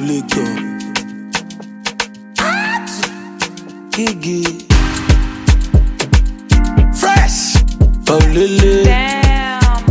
Lego. Gigi. Fresh. Oh, Lily. Damn.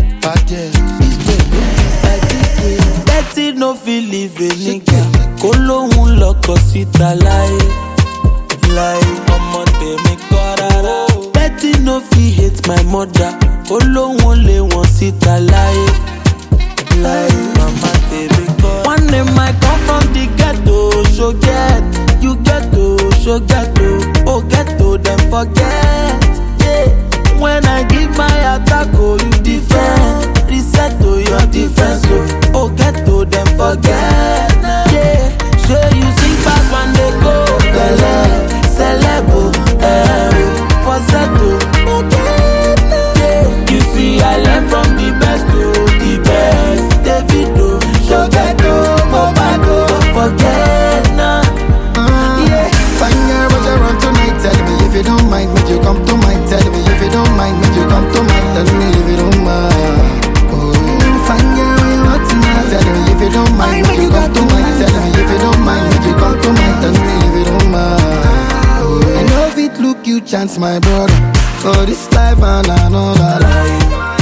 Betty no feel live a nigga. Kólohun lọkọ síta láyé. Ọmọ tèmi kọ́ rárá. Betty no fit hate my mother. Kólohun lé wọn síta láyé. Mama tèmi kọ́. One day I come from the ghetto. So get, you ghetto, so ghetto. Oh ghetto, then forget. Yeah. When I give my attack, oh you defend. Reset to your defense, oh ghetto, then forget. Yeah, sure you sing back when they go. Bele, celebo, for Zeto. Yeah, you see I learn from the best to the best. Davido, so ghetto, Mobado, don't forget now. Yeah, fine girl, but you run tonight. Tell me if you don't mind, make you come to mine. Tell me if you don't mind, make you come to mine. Tell me if you don't mind. Fine girl, you want tonight. Tell me if you don't mind, make you come to mine. Tell me if you don't mind, make you come to mine. Tell me if you don't mind. I know if it look you chance, my brother. For this life and another life.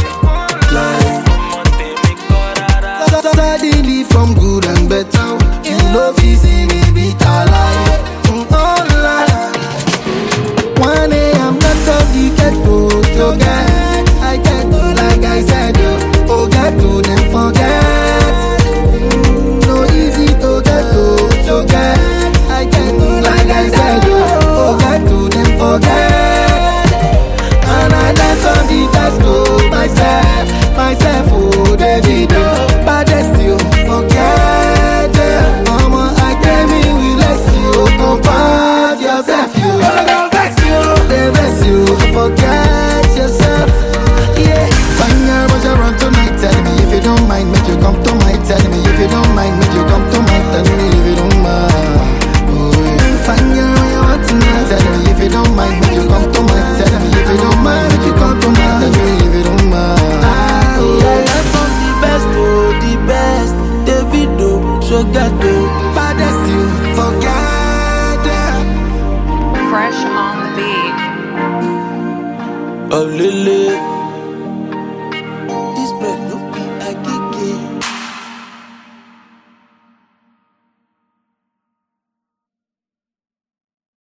Suddenly from good and better, you know easy me beat alive. One day I'm not of the ghetto, so get I get to like I said, oh get to then forget. No easy to get to, so get I get to like I said, oh get to then forget. And I dance on the dance to myself, oh Davido, baddest you forget. Mama, I came in with less you, compare yourself, you. Forget yourself, yeah. Fine girl, but you run tonight. Tell me if you don't mind, make you come to mine. Tell me if you don't mind, make you come to mine. Tell me if you don't mind. Fine girl, you want tonight. Tell me if you don't mind, make you come to mine. Tell me if you don't mind, make you come to mine. Tell me if you don't mind. I learn from the best, oh the best. Davido, so ghetto, Baddest you forget. Fresh on the beat. oh Lily.